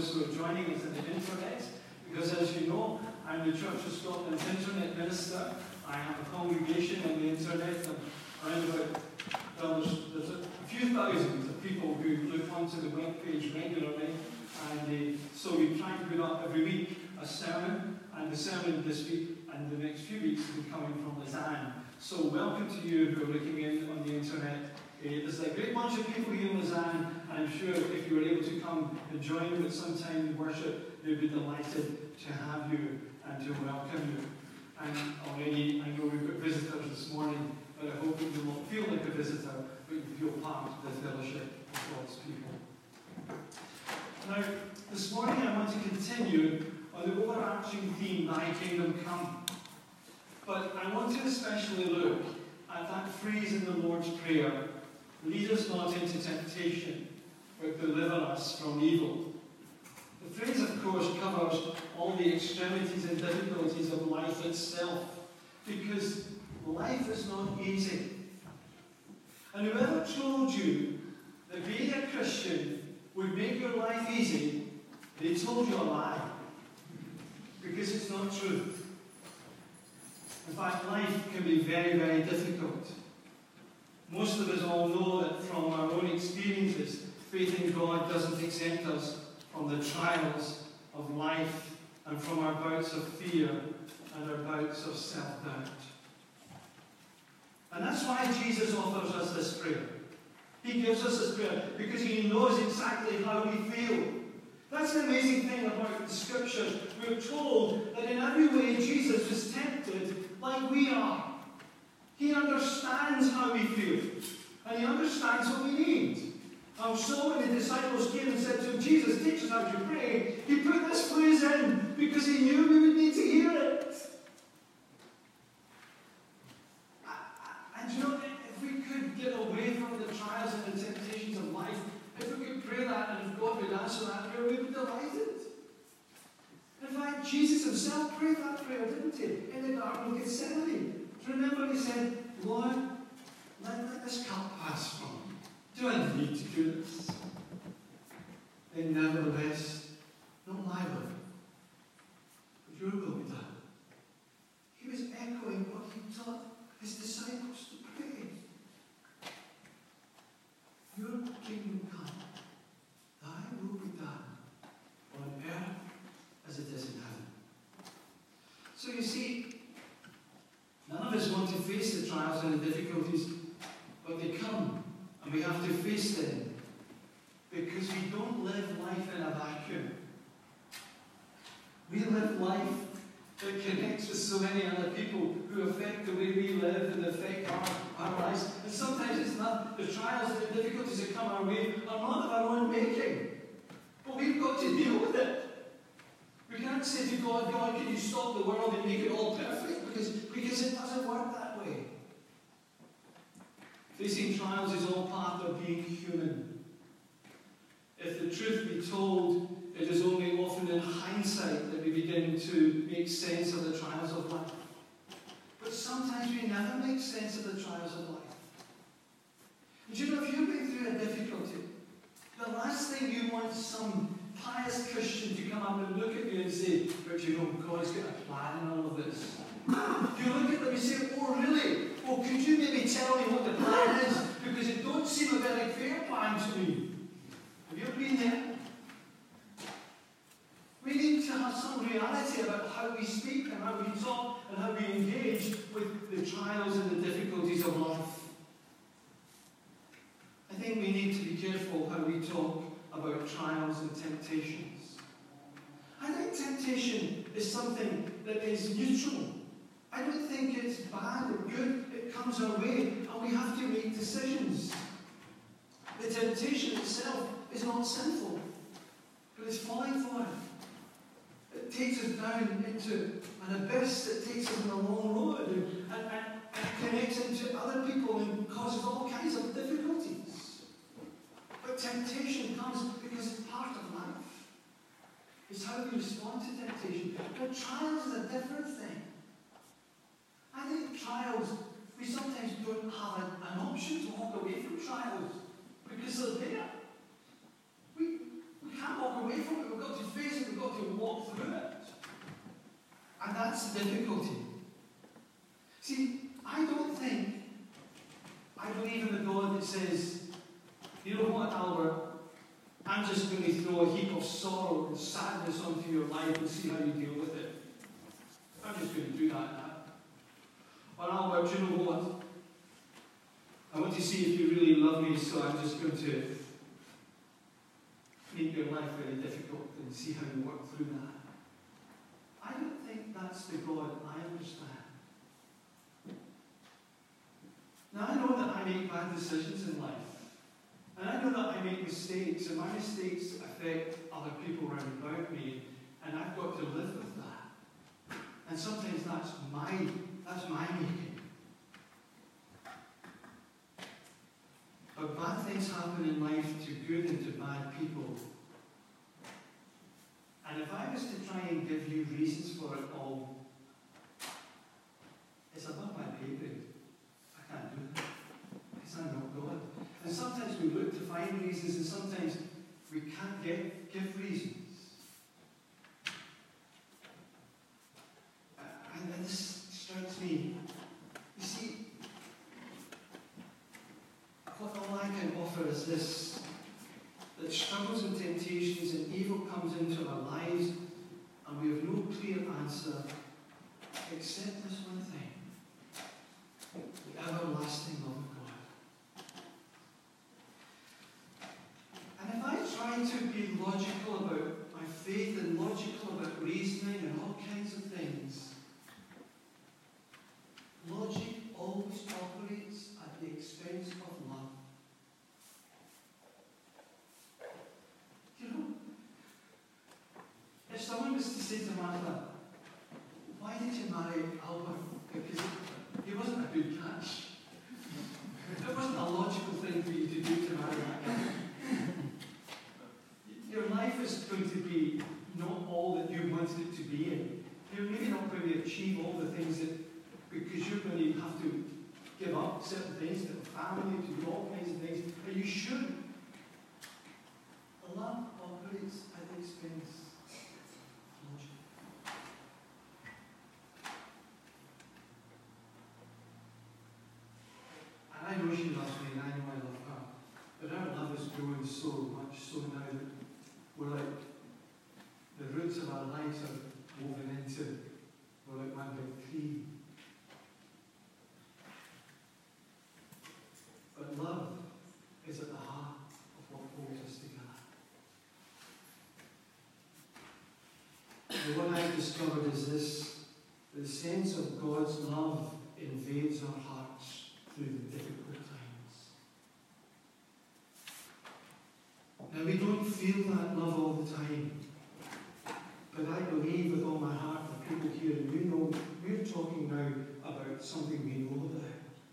those who are joining us on the internet, because as you know, I'm the Church of Scotland's internet minister. I have a congregation on the internet, and around about, well, there's a few thousand of people who look onto the web page regularly, and so we try to put up every week a sermon, and the sermon this week and the next few weeks will be coming from Lausanne. So welcome to you who are looking in on the internet. There's a great bunch of people here in Lausanne, and I'm sure if you were able to come and join at some time in worship, they'd be delighted to have you and to welcome you. And already, I know we've got visitors this morning, but I hope that you won't feel like a visitor, but you feel part of the fellowship of God's people. Now, this morning I want to continue on the overarching theme, Thy Kingdom Come. But I want to especially look at that phrase in the Lord's Prayer, lead us not into temptation, but deliver us from evil. The phrase, of course, covers all the extremities and difficulties of life itself, because life is not easy. And whoever told you that being a Christian would make your life easy, they told you a lie, because it's not true. In fact, life can be very, very difficult. Most of us all know that from our own experiences, faith in God doesn't exempt us from the trials of life and from our bouts of fear and our bouts of self-doubt. And that's why Jesus offers us this prayer. He gives us this prayer because he knows exactly how we feel. That's the amazing thing about the Scriptures. We're told that in every way Jesus was tempted like we are. He understands how we feel, and he understands what we need. So when the disciples came and said to him, Jesus, teach us how to pray, he put this phrase in because he knew we would need to hear it. And you know, if we could get away from the trials and the temptations of life, if we could pray that and if God would answer that prayer, we'd be delighted. In fact, Jesus himself prayed that prayer, didn't he? In the Garden of Gethsemane. Remember, he said, Lord, let this cup pass from me. Do I need to do this? Then nevertheless, not my will, but your will be done. He was echoing what he taught his disciples to pray. Your kingdom come, thy will be done, on earth as it is in heaven. So you see, none of us want to face the trials and the difficulties, but they come. And we have to face them because we don't live life in a vacuum. We live life that connects with so many other people who affect the way we live and affect our lives. And sometimes it's not the trials and the difficulties that come our way are not of our own making. But we've got to deal with it. We can't say to God, God, can you stop the world and make it all perfect? Because it doesn't work that way. Facing trials is all part of being human. If the truth be told, it is only often in hindsight that we begin to make sense of the trials of life. But sometimes we never make sense of the trials of life. And you know, if you've been through a difficulty, the last thing you want some pious Christian to come up and look at you and say, but you know, God's got a plan in all of this. You look at them and say, oh really? Well, could you maybe tell me what the plan is? Because it don't seem a very fair plan to me. Have you ever been there? We need to have some reality about how we speak and how we talk and how we engage with the trials and the difficulties of life. I think we need to be careful how we talk about trials and temptations. I think temptation is something that is neutral. I don't think it's bad or good. It comes our way, and we have to make decisions. The temptation itself is not sinful, but it's falling for it. It takes us down into an abyss that takes us on a long road and connects into other people and causes all kinds of difficulties. But temptation comes because it's part of life. It's how we respond to temptation. But trials is a different thing. I think trials, we sometimes don't have an option to walk away from trials because they're there. We can't walk away from it. We've got to face it, we've got to walk through it. And that's the difficulty. See, I believe in a God that says, you know what, Albert? I'm just going to throw a heap of sorrow and sadness onto your life and see how you deal with it. I'm just going to do that now. Or Albert, you know what? I want to see if you really love me, so I'm just going to make your life very difficult and see how you work through that. I don't think that's the God I understand. Now, I know that I make bad decisions in life. And I know that I make mistakes, and my mistakes affect other people around about me, and I've got to live with that. And sometimes that's my making. But bad things happen in life to good and to bad people. And if I was to try and give you reasons for it all, it's above my pay grade. I can't do that. Because I'm not God. And sometimes we look to find reasons, and sometimes we can't give reasons. And this strikes me. You see, what all I can offer is this, that struggles and temptations and evil comes into our lives, and we have no clear answer except this one thing: the everlasting love of God. And if I try to be logical about my faith and logical about reasoning and all kinds of things, logic always operates at the expense of love. You know, if someone was to say to Martha, why did you marry Albert? Because he wasn't a good catch. It wasn't a logical thing for you to do to marry that guy. Your life is going to be not all that you wanted it to be in. You're maybe not going to achieve all the things that, because you're going to have to give up certain things to the family, to do all kinds of things, but you should. Love operates at the expense of logic. And I know she loves me, and I know I love her. But our love is growing so much so now that we're like, the roots of our lives are woven into, we're like one big tree. But love is at the heart of what holds us together. And what I've discovered is this: the sense of God's love invades our hearts through the difficult times. Now, we don't feel that love all the time, but I believe with all my heart that people here, and you know, we're talking now about something we know about.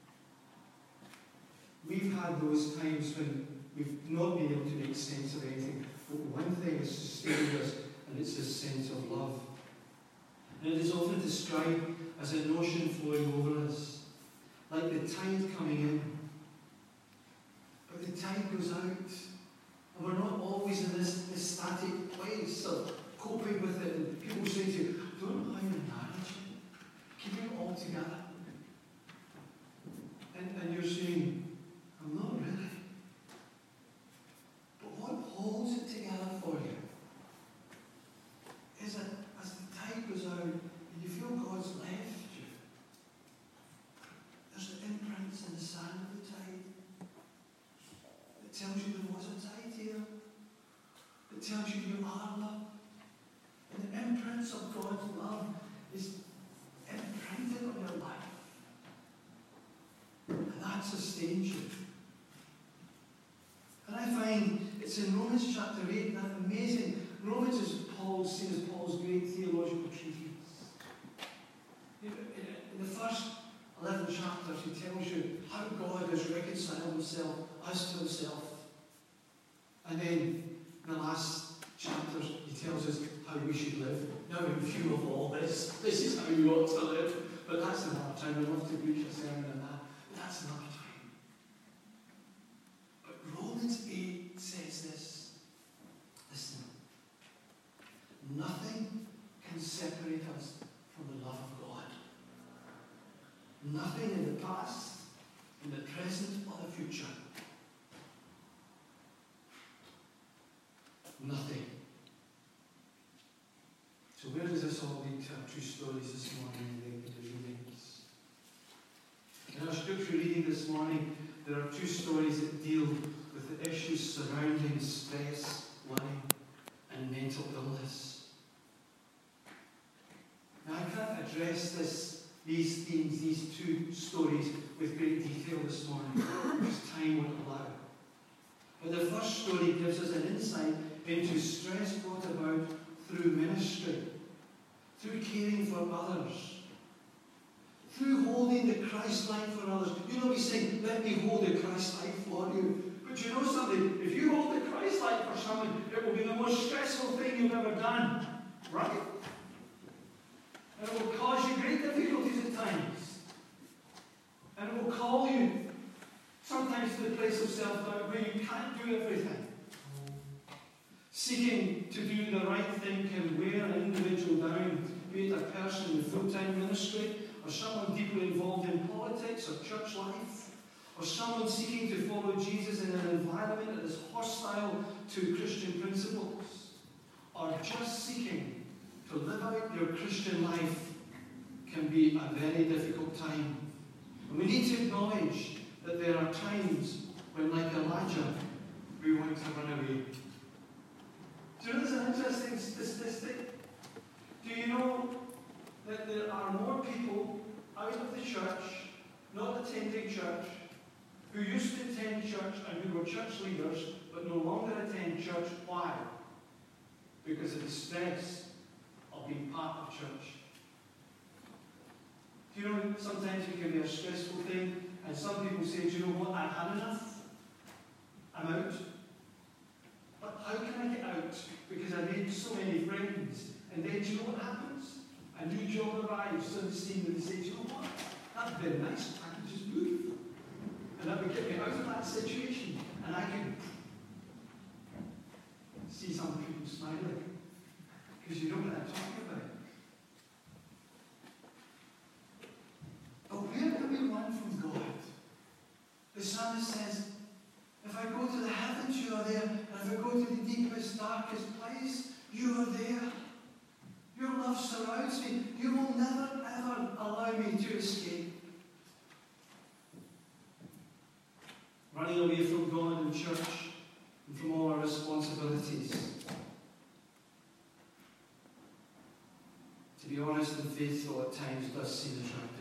We've had those times when we've not been able to make sense of anything, but one thing has sustained us, and it's this sense of love. And it is often described as an ocean flowing over us, like the tide coming in. But the tide goes out, and we're not always in this static place of coping with it. And people say to you, I don't know how you manage it. Keep it all together. And you're saying, I'm not really. But what holds it together for you is that as the tide goes out and you feel God's left you, there's the imprints in the sand of the tide that tells you there was a tide here, that tells you you are loved. And the imprints of God's love is imprinted on your life. And that sustains you. And I find it's in Romans chapter 8, that amazing. Romans is seen as Paul's great theological treatise. In the first 11 chapters, he tells you how God has reconciled us to himself. And then in the last chapters, he tells us how we should live. Now, in view of all this, this is how you ought to live. But that's another time. I'd love to preach a sermon on that. But that's another time. But Romans 8 says this. Listen. Nothing can separate us from the love of God. Nothing in the past, in the present, or the future. Nothing. So where does this all lead to our two stories this morning in the readings? In our scripture reading this morning, there are two stories that deal with the issues surrounding stress, worry, and mental illness. Now I can't address these themes, these two stories, with great detail this morning, because time won't allow. But the first story gives us an insight into stress brought about through ministry, through caring for others, through holding the Christ light for others. You know, we say, let me hold the Christ light for you. But you know something? If you hold the Christ light for someone, it will be the most stressful thing you've ever done. Right? And it will cause you great difficulties at times. And it will call you sometimes to the place of self-doubt where you can't do everything. Seeking to do the right thing can wear an individual down, be it a person in full-time ministry, or someone deeply involved in politics or church life, or someone seeking to follow Jesus in an environment that is hostile to Christian principles, or just seeking to live out your Christian life can be a very difficult time. And we need to acknowledge that there are times when, like Elijah, we want to run away. Do you know there's an interesting statistic? Do you know that there are more people out of the church, not attending church, who used to attend church and who were church leaders, but no longer attend church? Why? Because of the stress of being part of church. Do you know, sometimes it can be a stressful thing, and some people say, do you know what, I've had enough. I'm out. But how can I get out? Because I made so many friends. And then, do you know what happens? A new job arrives on the scene and they say, do you know what? That'd been nice. I could just move. And that would get me out of that situation. And I could see some people smiling. Because you know what I'm talking about. But where do we run from God? The psalmist says, if I go to the heavens, you are there. And if I go to the deepest, darkest place, you are there. Your love surrounds me. You will never, ever allow me to escape. Running away from God and church and from all our responsibilities. To be honest and faithful at times does seem attractive.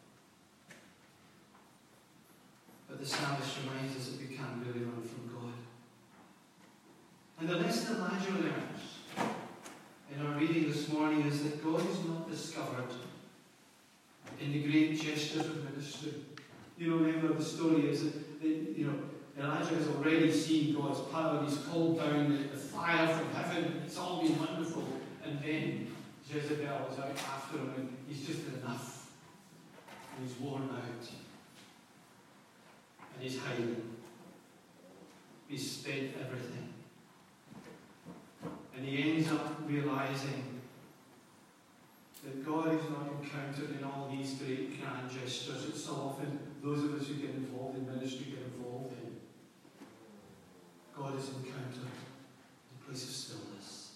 But the psalmist reminds us that we can't really run from God. And the lesson Elijah learns in our reading this morning is that God is not discovered in the great gestures of ministry. You know, remember the story is that Elijah has already seen God's power. He's called down the fire from heaven. It's all been wonderful. And then Jezebel is out after him, and he's just had enough. And he's worn out. And he's hiding. He's spent everything. And he ends up realizing that God is not encountered in all these great grand gestures that so often those of us who get involved in ministry get involved in. God is encountered in a place of stillness.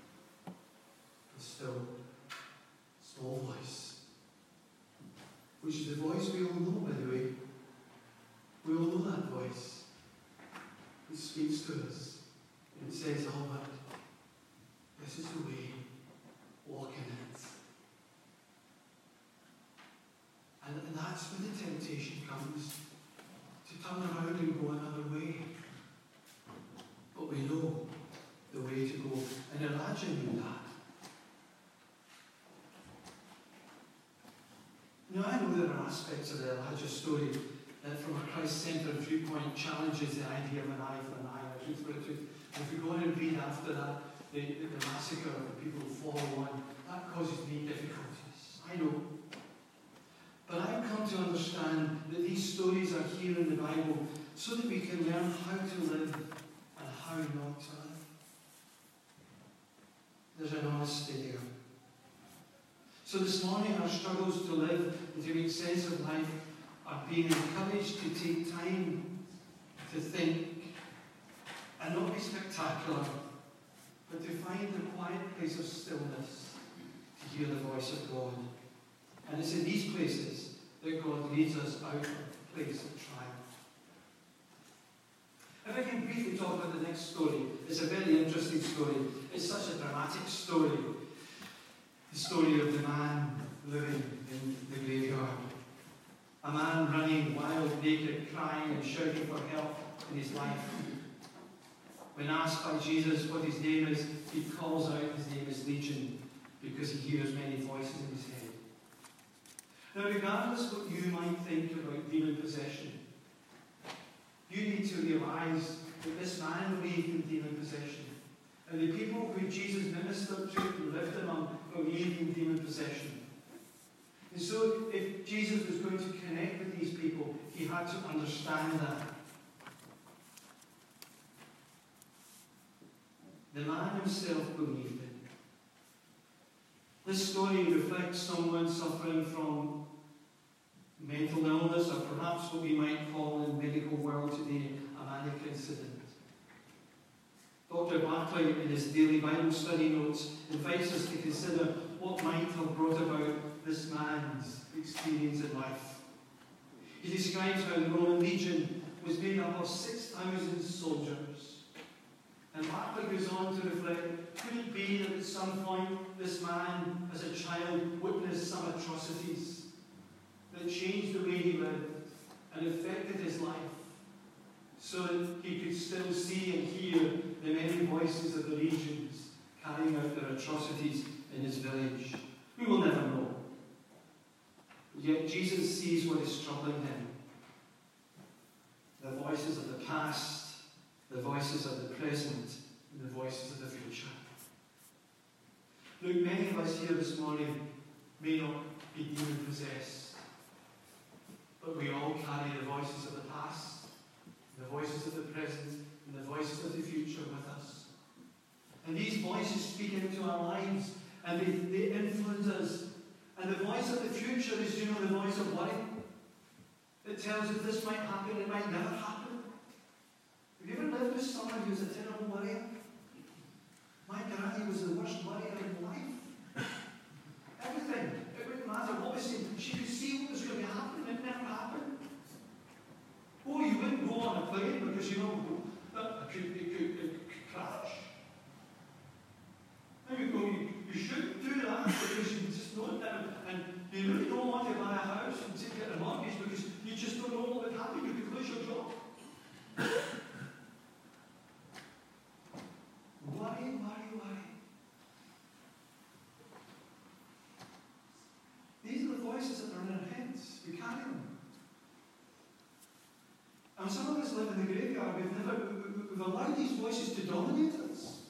A still, small voice. Which is the voice we all know, by the way. We all know that voice. It speaks to us. And it says, Albert, this is the way, walk in it. And that's when the temptation comes, to turn around and go another way. But we know the way to go. And Elijah knew that. Now, I know there are aspects of the Elijah story that from a Christ-centered viewpoint challenges the idea of an eye for an eye, a tooth for a tooth. If we go on and read after that, the massacre of the people who follow on, that causes me difficulties. I know. But I've come to understand that these stories are here in the Bible so that we can learn how to live and how not to live. There's an honesty there. So this morning, our struggles to live and to make sense of life are being encouraged to take time to think and not be spectacular, but to find the quiet place of stillness to hear the voice of God. And it's in these places that God leads us out of the place of trial. If I can briefly talk about the next story, it's a very interesting story. It's such a dramatic story. The story of the man living in the graveyard. A man running wild, naked, crying and shouting for help in his life. When asked by Jesus what his name is, he calls out his name is Legion, because he hears many voices in his head. Now, regardless what you might think about demon possession, you need to realize that this man believed in demon possession. And the people who Jesus ministered to and lived among believed in demon possession. And so, if Jesus was going to connect with these people, he had to understand that. The man himself believed it. This story reflects someone suffering from mental illness, or perhaps what we might call in the medical world today a manic incident. Dr. Barclay, in his daily Bible study notes, invites us to consider what might have brought about this man's experience in life. He describes how the Roman legion was made up of 6,000 soldiers. And Barclay goes on to reflect, could it be that at some point this man, as a child, witnessed some atrocities that changed the way he lived and affected his life, so that he could still see and hear the many voices of the legions carrying out their atrocities in his village? We will never know. Yet Jesus sees what is troubling him. The voices of the past, the voices of the present, and the voices of the future. Look, many of us here this morning may not be demon-possessed, but we all carry the voices of the past, the voices of the present, and the voices of the future with us. And these voices speak into our lives, and they influence us. And the voice of the future is, the voice of worry. It tells us this might happen, it might never happen. Have you ever lived with someone who's a terrible worrier? My granny was the worst worrier in life. Everything. It wouldn't matter what was saying. She could see what was going to happen, and it never happened. Oh, you wouldn't go on a plane because it could crash. And you shouldn't do that because you just don't know. And you really don't want to buy a house and get a mortgage because you just don't know what would happen. You could lose your job. Worry. These are the voices that are in our heads. We carry them. And some of us live in the graveyard. We've allowed these voices to dominate us.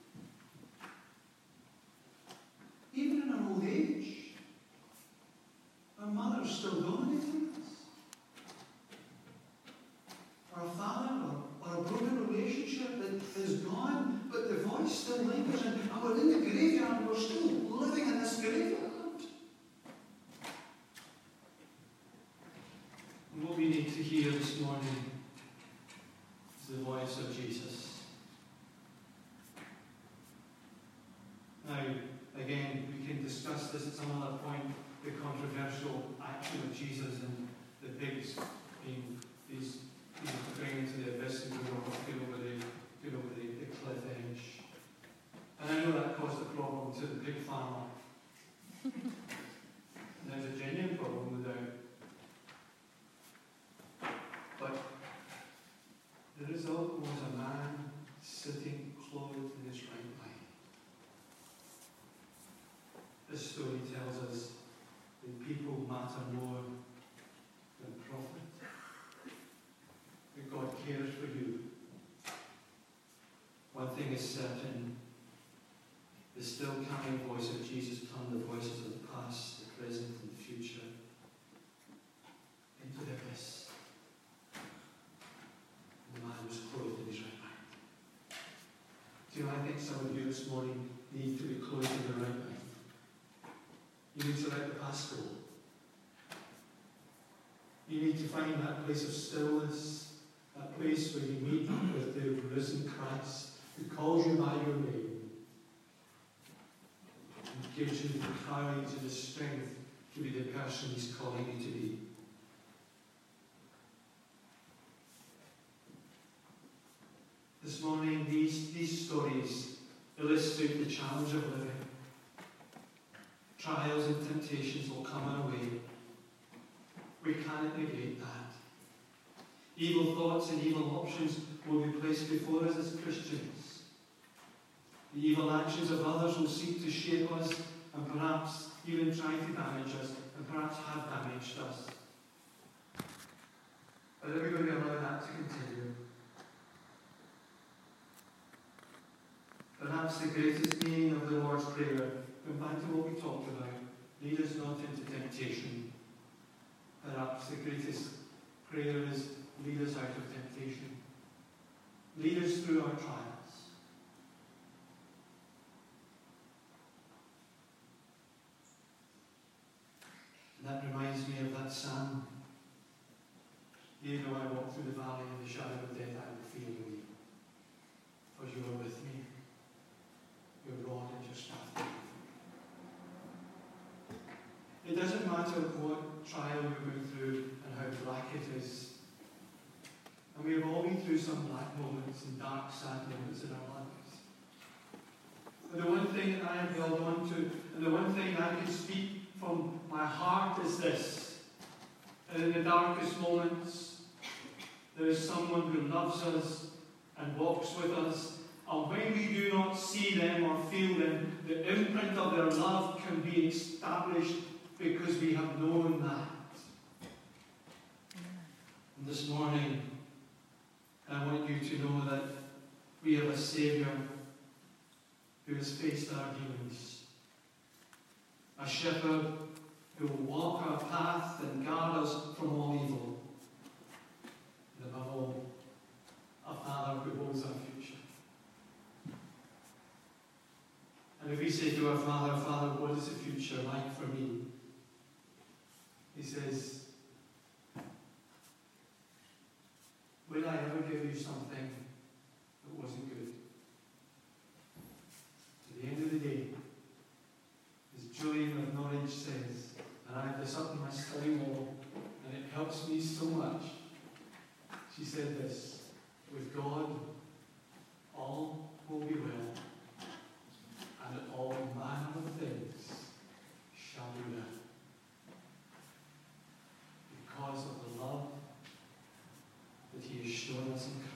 Even in our old age, our mother is still dominating us. Our father, or a broken relationship that is gone, but the voice still lingers, and we're in the graveyard, and we're still living in this graveyard. And what we need to hear this morning is the voice of Jesus. Now, again, we can discuss this at some other point, the controversial action of Jesus and the pigs being these going into the abyss and going over the cliff edge. And I know that caused a problem to the pig farmer. And there's a genuine problem with that. But the result was a man sitting clothed in his right mind. This story tells us that people matter more than profit. That God cares for you. One thing is certain, the still coming voice of Jesus turned the voices of the past, the present, and the future into the abyss. And the man was clothed in his right mind. Do you know, I think some of you this morning need to be clothed You need to let the past go. You need to find that place of stillness, that place where you meet with the risen Christ, who calls you by your name and gives you the courage and the strength to be the person He's calling you to be. This morning, these stories illustrate the challenge of living. Trials and temptations will come our way. We cannot negate that. Evil thoughts and evil options will be placed before us as Christians. The evil actions of others will seek to shape us and perhaps even try to damage us and perhaps have damaged us. But are we going to allow that to continue? Perhaps the greatest meaning of the Lord's Prayer, going back to what we talked about, lead us not into temptation. Perhaps the greatest prayer is lead us out of temptation. Lead us through our trials. And that reminds me of that psalm. Yea, though I walk through the valley of the shadow of death, I will fear no evil, for you are with me. Your rod and your staff. It doesn't matter what trial you're going through and how black it is. And we have all been through some black moments and dark, sad moments in our lives. But the one thing that I have held on to, and the one thing I can speak from my heart is this: that in the darkest moments, there is someone who loves us and walks with us. And when we do not see them or feel them, the imprint of their love can be established because we have known that. And this morning, I want you to know that we have a Saviour who has faced our demons. A shepherd who will walk our path and guard us from all evil. And above all, a Father who holds our future. And if we say to our Father, Father, what is the future like for me? He says, will I ever give you something that wasn't good? To the end of the day, as Julian of Norwich says, and I have this up on my study wall, and it helps me so much. She said this: with God, all will be well, and all manner of things shall be well. Because of the love that He has shown us in Christ.